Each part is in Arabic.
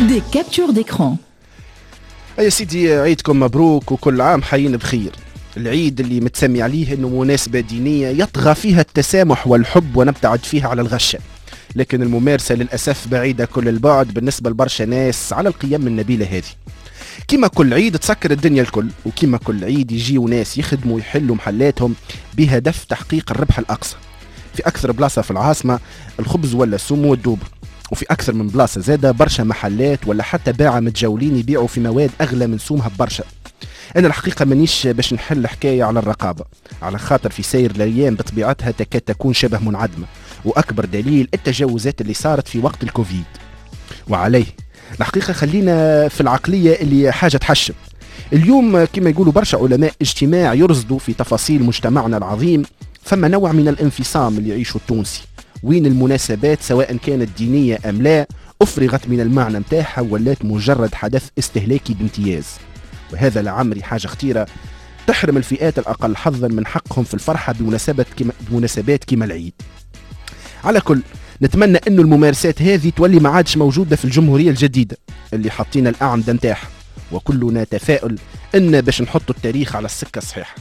Des captures d'écran. يا سيدي عيدكم مبروك وكل عام حيين بخير. العيد اللي متسمي عليه انه مناسبة دينية يطغى فيها التسامح والحب ونبتعد فيها على الغشة، لكن الممارسة للأسف بعيدة كل البعد بالنسبة لبرشا ناس على القيم النبيلة هذه. كيما كل عيد تسكر الدنيا الكل، وكيما كل عيد يجيوا ناس يخدموا يحلوا محلاتهم بهدف تحقيق الربح الأقصى. في أكثر بلاصة في العاصمة الخبز ولا السم والدوب، وفي أكثر من بلاصة زادة برشا محلات ولا حتى باعة متجولين يبيعوا في مواد أغلى من سومها ببرشا. أنا الحقيقة مانيش باش نحل حكاية على الرقابة، على خاطر في سير الأيام بطبيعتها تكاد تكون شبه منعدمة، وأكبر دليل التجاوزات اللي صارت في وقت الكوفيد. وعليه الحقيقة خلينا في العقلية اللي حاجة تحشم. اليوم كما يقولوا برشا علماء اجتماع يرصدوا في تفاصيل مجتمعنا العظيم فما نوع من الانفصام اللي يعيشه التونسي، وين المناسبات سواء كانت دينية أم لا أفرغت من المعنى متاعها ولات مجرد حدث استهلاكي بامتياز. وهذا لعمري حاجة خطيرة تحرم الفئات الأقل حظا من حقهم في الفرحة بمناسبات كما العيد. على كل نتمنى أنه الممارسات هذه تولي ما عادش موجودة في الجمهورية الجديدة اللي حاطين الأعمدة متاعها، وكلنا تفاؤل أن باش نحطوا التاريخ على السكة الصحيحة.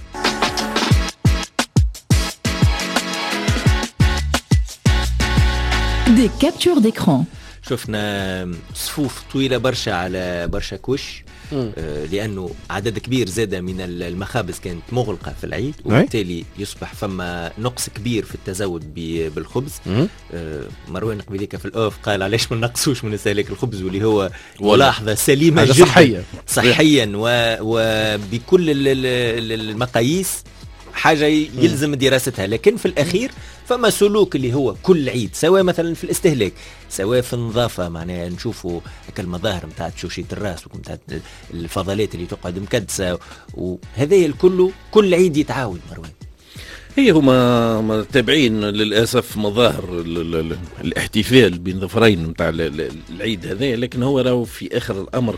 Des captures d'écran. شفنا صفوف طويلة برشا على برشا كوش، لأنه عدد كبير زادة من المخابز كانت مغلقة في العيد، وبالتالي يصبح فما نقص كبير في التزود بالخبز. مروان قبيليك في الأوف قال علاش ما نقصوش من استهلاك الخبز، واللي هو ملاحظة سليمة جدا صحيا وبكل المقاييس حاجة يلزم دراستها. لكن في الأخير فما سلوك اللي هو كل عيد، سواء مثلا في الاستهلاك سواء في النظافة، معناها نشوفوا المظاهر متاع تشوشية الراس ومتاع الفضلات اللي تقعد مكدسة، وهذا الكل كل عيد يتعاود. مروان هي هما تابعين للأسف مظاهر الاحتفال بين ظفرين متاع العيد هذا، لكن هو راهو في آخر الأمر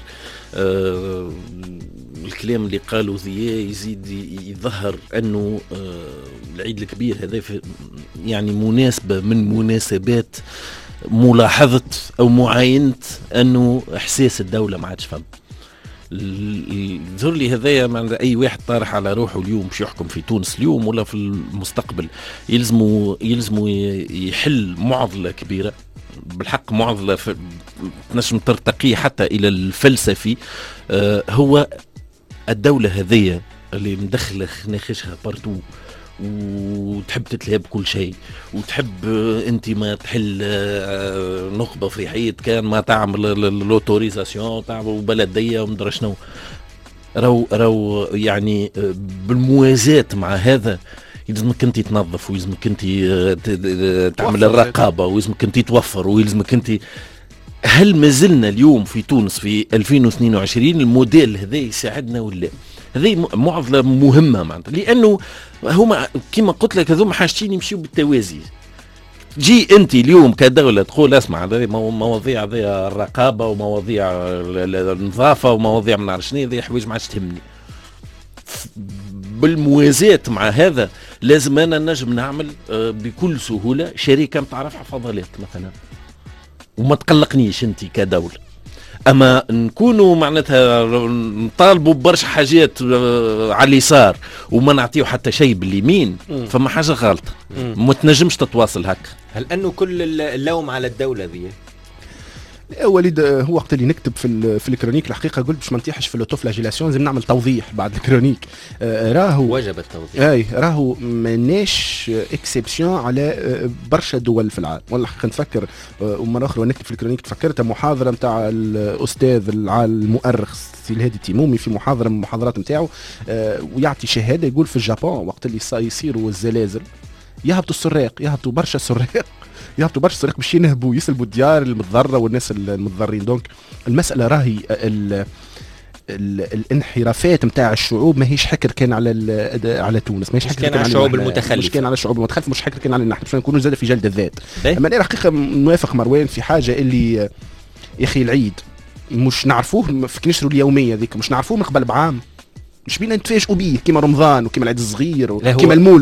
الكلام اللي قالوا ذي يزيد يظهر أنه العيد الكبير هذا يعني مناسبة من مناسبات ملاحظة أو معاينة أنه إحساس الدولة ما عادش فهم. الظهر لي هذايا مع أي واحد طارح على روحه اليوم باش يحكم في تونس اليوم ولا في المستقبل يلزموا يحل معضلة كبيرة بالحق، معضلة نجم ترتقي حتى إلى الفلسفي. هو الدولة هذية اللي مدخلة ناخشها بارتو وتحب تتلهب كل شيء، وتحب انت ما تحل نخبة في حيط كان ما تعمل الاوتوريزاسيون تعمل بلدية ومدري شنو. راو يعني بالموازاة مع هذا يلزمك انت تنظف، ويلزمك انت تعمل الرقابة، ويلزمك انت توفر، ويلزمك انت. هل ما زلنا اليوم في تونس في 2022 الموديل هذا يساعدنا ولا؟ هذه معضلة مهمة معناتها، لأنه هما كما قلت لك هذوما حاجتين يمشيوا بالتوازي. جي أنت اليوم كدولة تقول اسمع هذه مواضيع الرقابة ومواضيع النظافة ومواضيع من عرف شنو، هذه حوايج ما عادش تهمني. بالموازاة مع هذا لازم أنا نجم نعمل بكل سهولة شركة متاع رفع فضلات مثلا، وما تقلقنيش أنت كدولة. أما نكونوا معناتها نطالبوا برشا حاجات على اليسار وما نعطيو حتى شيء باليمين، فما حاجة غلطة، ما تنجمش تتواصل هكا. هل أنه كل اللوم على الدولة ذي؟ وليد هو وقت اللي نكتب في الكرونيك الحقيقه قلت باش ما نطيحش في الاوتوفلاجيلاسيون لازم نعمل توضيح بعد الكرونيك. راهو وجب التوضيح. راهو ماناش اكسبسيون على برشا دول في العالم. والله حقيقه نفكر ومره اخرى ونكتب في الكرونيك تفكرت محاضره نتاع الاستاذ المؤرخ سي الهادي التيمومي في محاضره من المحاضرات نتاعو، ويعطي شهاده يقول في اليابان وقت اللي يصيروا الزلازل يهبطوا السراق، يهبطوا برشا سراق باش ينهبوا يسلبوا الديار المتضرره والناس المتضررين. دونك المساله راهي الانحرافات نتاع الشعوب ماهيش حكر كان على تونس، ماهيش حكر كان على الشعوب المتخلفه، مش كان على الشعوب المتخلفه، مش حكر كان على باش نكونوا زاد في جلد الذات. اما انا الحقيقه موافق مروان في حاجه اللي يا اخي العيد مش نعرفوه في كنشروا اليوميه ذيك، مش نعرفوه من قبل بعام، مش بينا نتفاجئوا بيه كيما رمضان وكيما العيد الصغير وكيما المولد.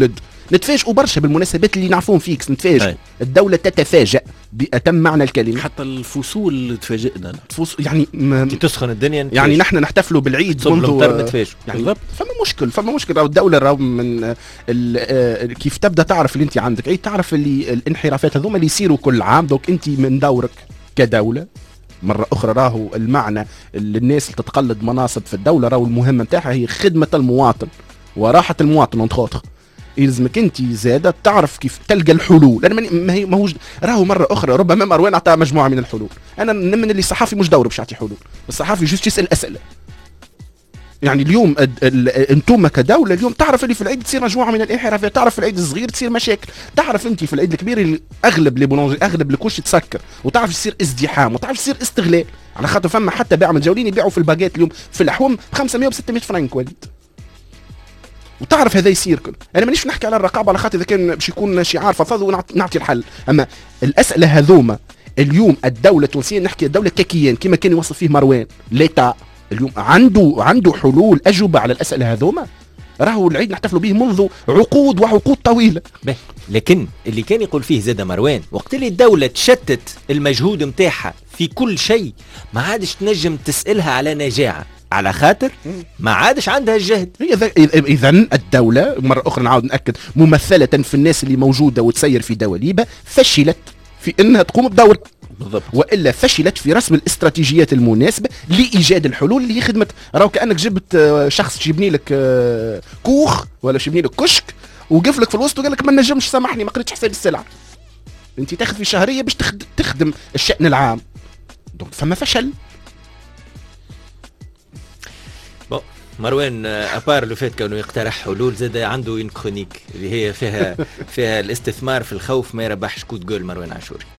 نتفاجئوا برشا بالمناسبات اللي نعرفون فيكس، نتفاجئ الدولة تتفاجأ بأتم معنى الكلمة. حتى الفصول تفاجئنا، يعني كي تسخن الدنيا يعني نحن نحتفلوا بالعيد منذ يعني فما مشكل. أو الدولة راهو من كيف تبدأ تعرف اللي أنت عندك عيد، تعرف اللي الانحرافات هذوما اللي يصيروا كل عام. دوك أنت من دورك كدولة مرة أخرى راهو المعنى اللي الناس اللي تتقلد مناصب في الدولة راهو المهمة نتاعها هي خدمة المواطن وراحة المواطن انتخاطر. يلزمك انت زادة تعرف كيف تلقى الحلول. انا ما هوش راهو مرة أخرى ربما مروان أعطى مجموعة من الحلول. أنا من اللي الصحافي مش دور باش يعطي حلول، الصحافي جوست يسأل أسئلة. يعني اليوم انتم كدولة اليوم تعرف اللي في العيد تصير مجموعة من الانحرافات، تعرف في العيد الصغير تصير مشاكل، تعرف انت في العيد الكبير اللي اغلب لي بولونجي اغلب الكوش تسكر، وتعرف يصير ازدحام، وتعرف يصير استغلال. على خاطر فما حتى باع متجولين يبيعوا في الباقات اليوم في الأحوام ب 500 و 600 فرنك وليد. وتعرف هذا يصير كل. انا مانيش نحكي على الرقابة على خاطر اذا كان باش يكون شعار فضفاض ونعطي الحل، اما الأسئلة هذوما اليوم الدولة التونسية، نحكي الدولة ككيان كما كان يوصف فيه مروان ليتا، اليوم عنده حلول أجوبة على الأسئلة هذوما. راهو العيد نحتفلوا به منذ عقود وعقود طويلة. لكن اللي كان يقول فيه زاد مروان وقت اللي الدولة تشتت المجهود متاعها في كل شيء ما عادش تنجم تسألها على نجاعة، على خاطر ما عادش عندها الجهد. إذا الدولة مرة أخرى نعاود نأكد ممثلة في الناس اللي موجودة وتسير في دواليبة فشلت في أنها تقوم بدورها بالضبط، وإلا فشلت في رسم الاستراتيجيات المناسبة لإيجاد الحلول اللي هي خدمة. راهو كأنك جبت شخص يبني لك كوخ ولا يبني لك كشك وقف لك في الوسط وقال لك ما نجمش سامحني ما قريتش حساب السلعة، انت تاخذ في شهرية باش تخدم الشأن العام. دونك فما فشل. مروان أبار لو فات كونه يقترح حلول زاد عنده إن كرونيك اللي هي فيها الاستثمار في الخوف ما يربحش كود جول مروان عاشوري.